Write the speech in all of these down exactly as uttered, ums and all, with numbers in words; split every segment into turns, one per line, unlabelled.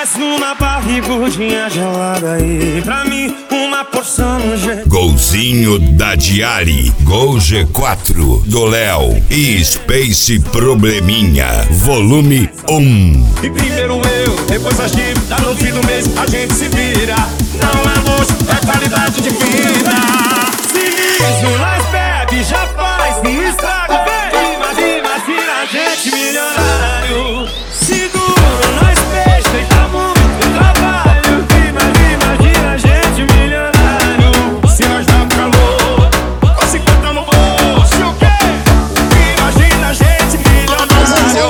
Faz uma barrigudinha gelada aí pra mim, uma porção no G.
Golzinho da Diari, Gol G quatro do Léo e Space Probleminha, volume um.
E primeiro eu, depois a dívida, no fim do mês a gente se vira. Não é luxo, é qualidade de vida. Se liso, nós bebe, já faz um estrago, vem. Imagina, imagina a gente milionário. Seguro, nós peixe, e dá muito trabalho. Imagina, imagina a gente milionário. Se nós dá calor, com cinquenta no bolso, o quê? Imagina a gente milionário.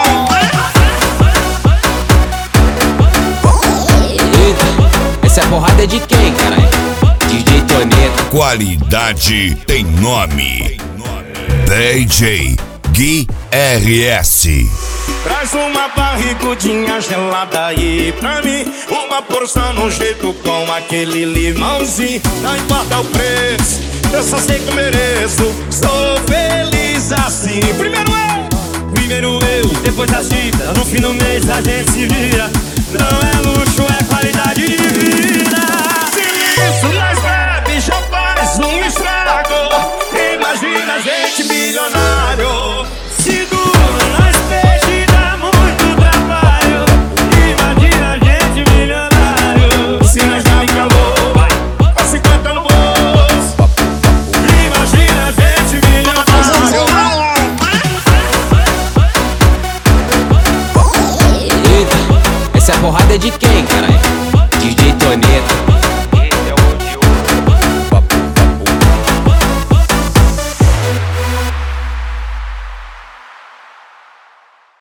Eita, essa porrada é de quem, caralho? D J Toneto.
Qualidade tem nome. D J Gui R S.
Traz uma barrigudinha gelada aí pra mim, uma porção no jeito com aquele limãozinho. Não importa o preço, eu só sei que eu mereço. Sou feliz assim. Primeiro eu, primeiro eu, depois a dívida, no fim do mês a gente se vira. Não é luxo, é qualidade de vida. Se isso nós bebe, já faz um estrago. Imagina a gente milionário. Seguro, nós peixe, dá muito trabalho. Imagina a gente milionário. Se nós dá calor, vai, com cinquenta no bolso. Imagina a gente milionário.
Eita, essa porrada é de quem, caralho? D J Toneto.